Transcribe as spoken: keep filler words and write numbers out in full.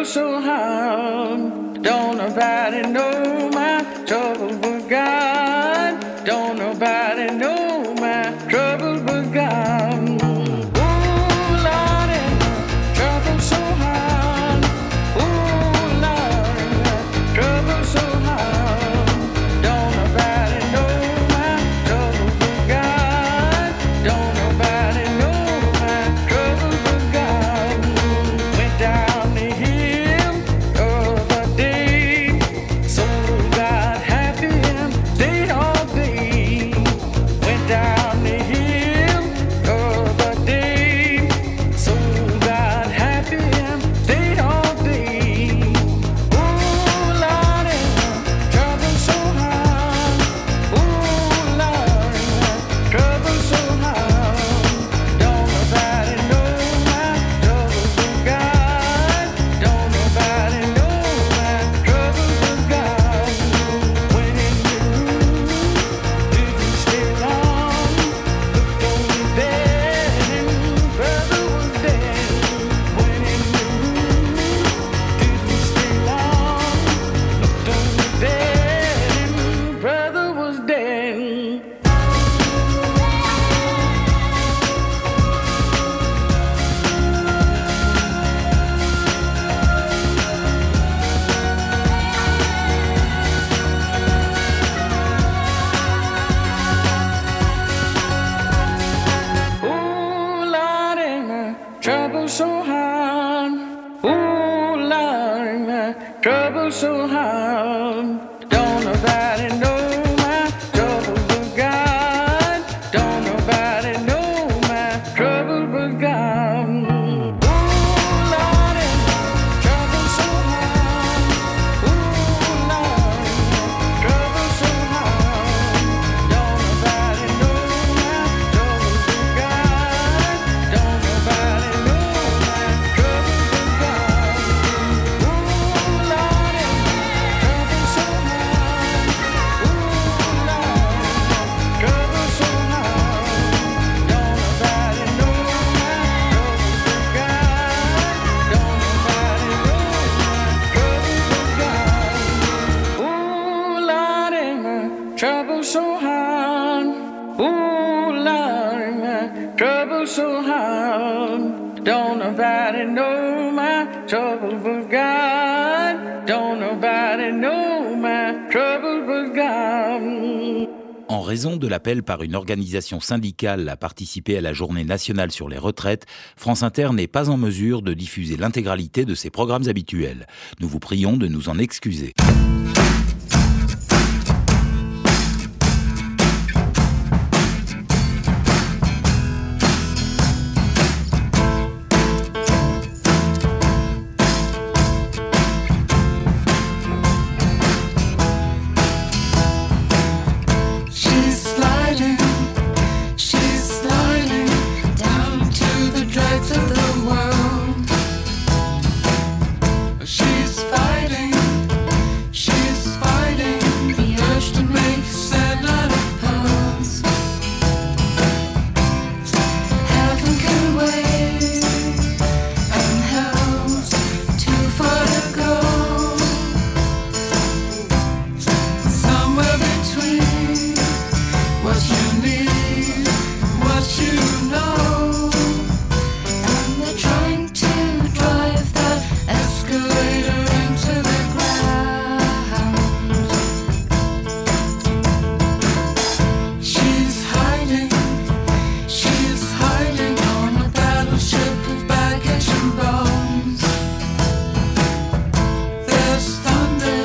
so hard. Don't nobody know my trouble but God. Don't nobody know my trouble but God. Ooh, Lord, my trouble so hard. Ooh, Lord, my trouble so hard. Don't nobody know my trouble but God. Don't nobody know my trouble but God. Went down the hill the other day, so got happy and stayed all day. Went down the hill the other day, so got happy and stayed all day. Ooh, Lord, my trouble so hard. Ooh, Lord, my trouble so hard. Don't nobody know my trouble but God. Don't nobody know my trouble but God. Went in the room, didn't stay long. Looked on the bed and brother was dead. Went in the room, didn't stay long. Looked on the bed and brother was dead. Ooh, Lord, my trouble so hard. Ooh, Lord, my trouble so hard. Don't nobody know my trouble but God. Don't nobody know my trouble but God. Ooh, Lord, my trouble so hard. Ooh, Lord, my trouble so hard. Don't nobody know my trouble but God. Don't nobody know my trouble but God. Ooh, Lord, my trouble so hard. Ooh, Lord, my trouble so hard. Don't nobody know my trouble but God. Don't nobody know my trouble but God. Ooh, Lord, my trouble so hard. Ooh, Lord, my trouble so hard. Don't nobody know my trouble but God. Don't nobody know my trouble but God. En raison de l'appel par une organisation syndicale à participer à la journée nationale sur les retraites, France Inter n'est pas en mesure de diffuser l'intégralité de ses programmes habituels. Nous vous prions de nous en excuser.